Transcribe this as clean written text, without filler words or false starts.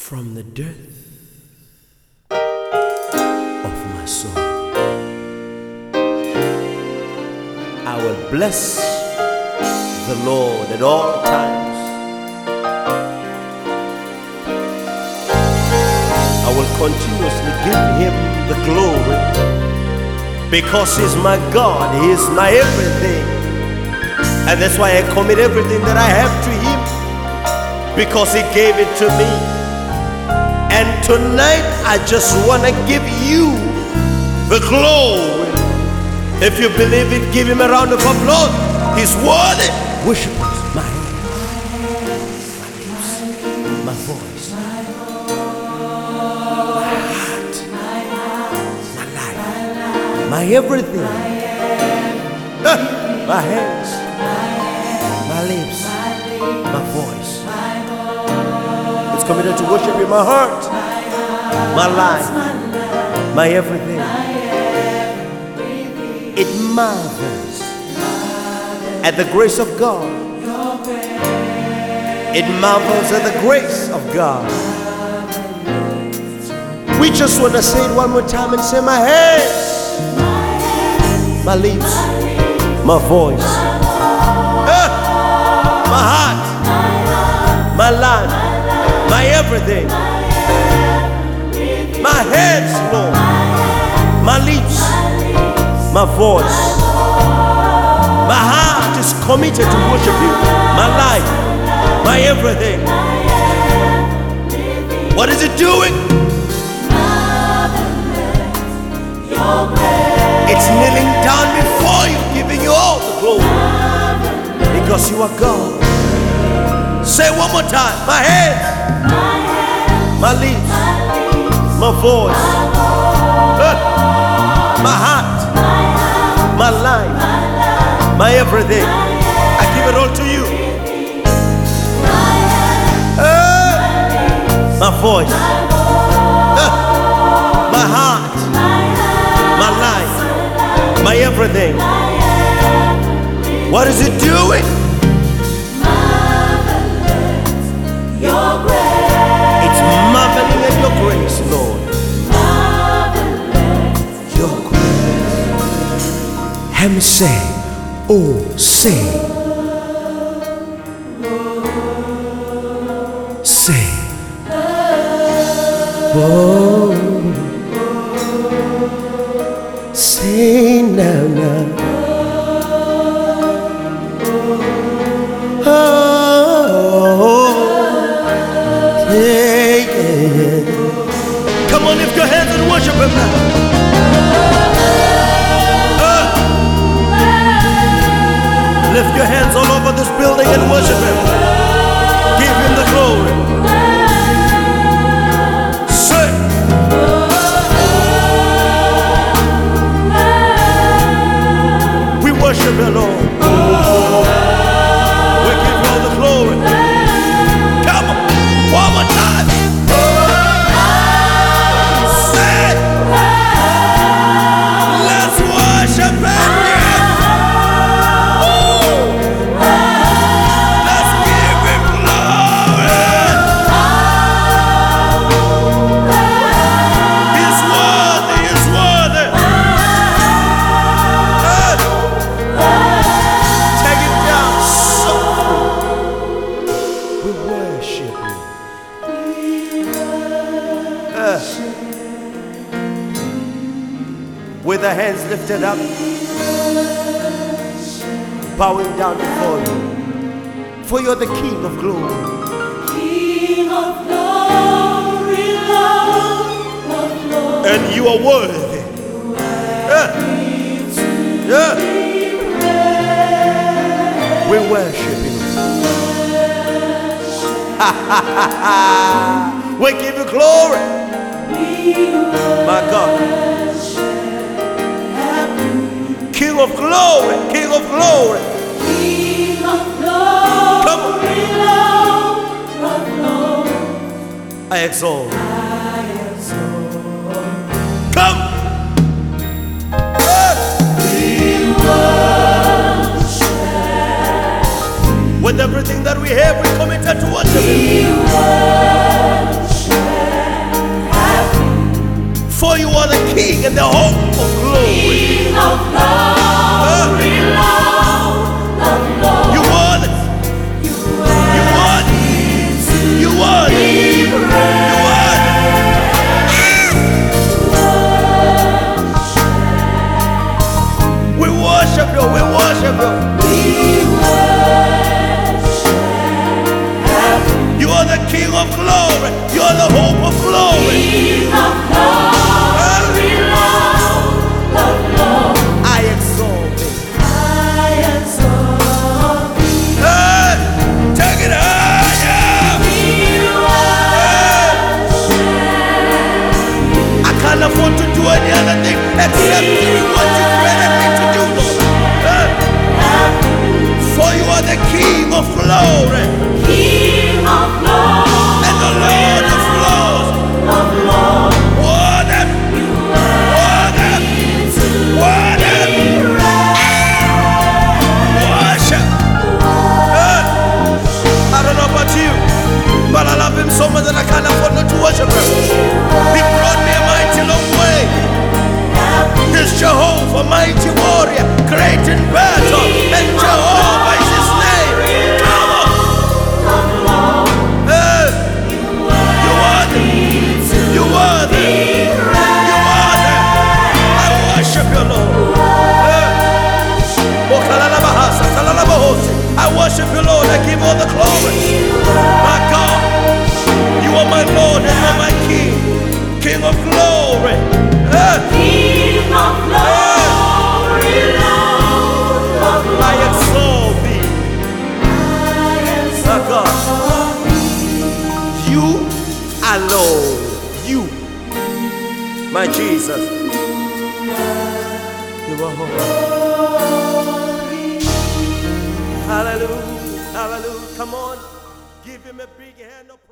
from the depth of my soul. I will bless the Lord at all times. I will continuously give Him the glory, because He's my God, He is my everything. And that's why I commit everything that I have to Him, because He gave it to me. And tonight I just want to give you the glory. If you believe it, give Him a round of applause. He's worthy. Worship Him. My hands, my lips, my voice, my heart, my life, my everything. My hands, my lips, my voice. It's committed to worship in my heart, my life, my everything. It marvels at the grace of God. It marvels at the grace of God. We just want to say it one more time and say, my hands, my lips, my voice, my heart, my life, my everything. My hands, Lord, my lips, my voice, my heart is committed to worship You. My life, my everything. What is it doing? It's kneeling down before You, giving You all the glory, because You are God. Say one more time. My hands, my lips, my voice, my heart, my life, my everything. I give it all to You. My voice, my heart, my life, my everything. What is it doing? It's marveling at Your grace, Lord. Your grace. Hem say, oh say, say, oh, say now, now. Come on, lift your hands and worship Him now. Lift your hands all over this building and worship Him. Give Him the glory. Sing. We worship You, Lord. We give You all the glory. Come on, one more time. With the hands lifted up, bowing down before You, for You're the King of glory. King of glory, Lord of glory. And You are worthy. We worship You. We give You glory. My God. King of glory, King of glory, King of glory, Lord of glory. I exalt. Come. We worship. With everything that we have, we committed to worship Him. We worship. glory, Lord of Lords. You worthy. You worthy. You worthy. You worthy. We worship you. We worship you. You are the King of glory. You are the hope of glory. King of glory, Lord of Lords. I exalt thee. I exalt thee. Hey, take it higher. We worship. I can't afford to do any other thing except doing what you created me to do, Lord. Hey, for you are the King of glory King of glory, and the Lord of lords. of Lords. Worship, worship, worship, worship. Hey, I don't know about you, but I love him so much that I can't afford not to worship him. He brought me a mighty long way. He's Jehovah, mighty warrior, great in battle, and Jehovah is his name. Come on. Hey, you are there. You are there. You are there. I worship you, Lord. Hey. Oh, kalalabahasa, kalalabahosi. I worship you, Lord. I give all the glory. My God, you are my Lord and you are my King, King of glory. Hey. King of glory, Lord of I Lords. exalt thee, my God. You alone, you, my Jesus. You are holy. Hallelujah, hallelujah. Come on, give him a big hand of